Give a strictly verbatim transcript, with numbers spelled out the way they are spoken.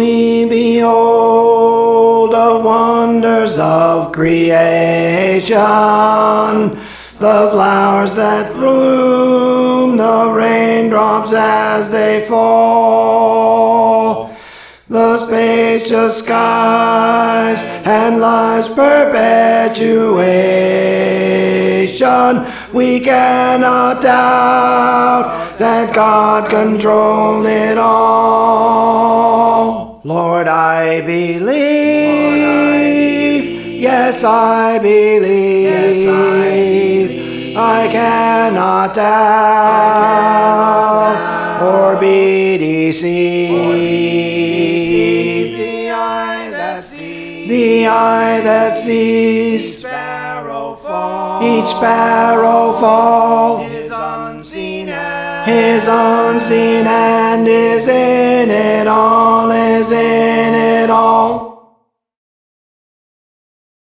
we behold the wonders of creation, the flowers that bloom, the raindrops as they fall, the spacious skies and life's perpetuation, we cannot doubt that God controlled it all. Lord, I believe. Lord, I believe. Yes, I believe. Yes, I believe. I cannot doubt, I cannot doubt or be deceived. Or be deceived. The eye that sees, the eye that sees each sparrow fall, each sparrow fall, His unseen hand, His unseen hand is in it all, is in